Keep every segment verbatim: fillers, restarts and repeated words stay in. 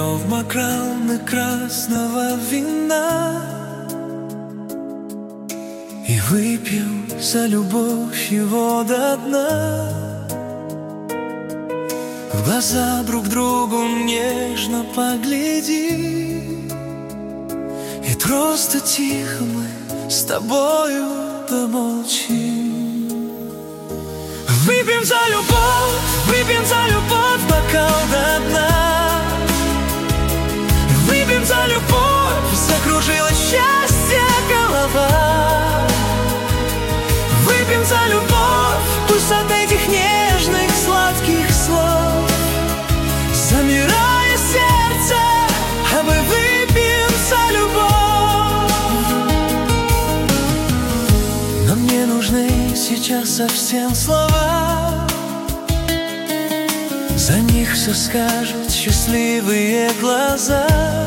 в бокалы красного вина и выпьем за любовь его до дна. В глаза друг другу нежно погляди, и просто тихо мы с тобою помолчим. Выпьем за любовь, выпьем за любовь бокал до дна. Выпьем за любовь, закружилась счастье голова. Выпьем за любовь, пусть от этих нежных сладких слов замирает сердце, а мы выпьем за любовь. Но мне нужны сейчас совсем слова, за них все скажут счастливые глаза.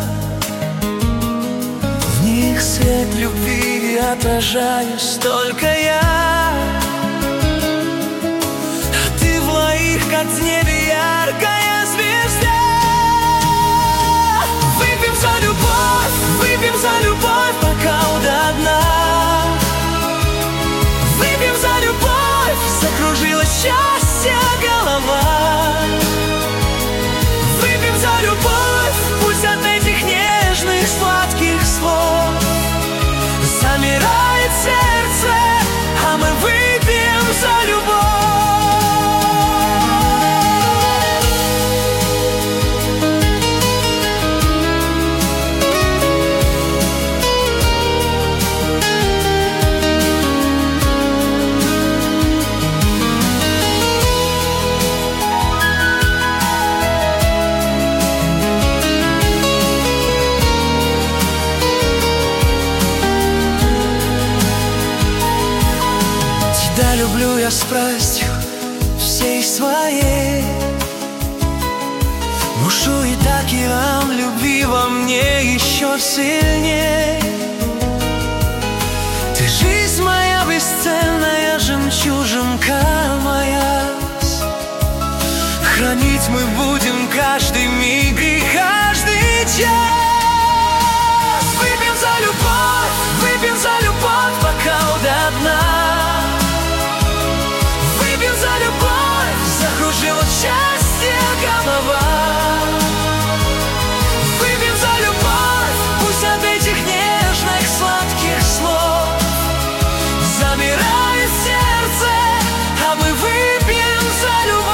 В них свет любви отражаюсь только я, а ты в моих, как в небе яркая звезда. Выпьем за любовь, выпьем за любовь бокал до дна. Выпьем за любовь, закружилась счастье голова. Выпьем за любовь, пусть от этих нежных сладких слов замирает сердце, а мы выпьем за любовь. Тебя люблю я с страстью всей своей, бушу и так и вам любви во мне еще сильней. Ты жизнь моя бесценная, жемчужинка моя. Хранить мы будем каждый миг и каждый час. Выпьем за любовь, выпьем за любовь бокал до дна. За любовь закружилось счастье голова. Выпьем за любовь, пусть от этих нежных сладких слов замирает сердце, а мы выпьем за любовь.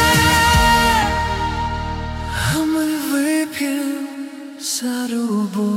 За любовь.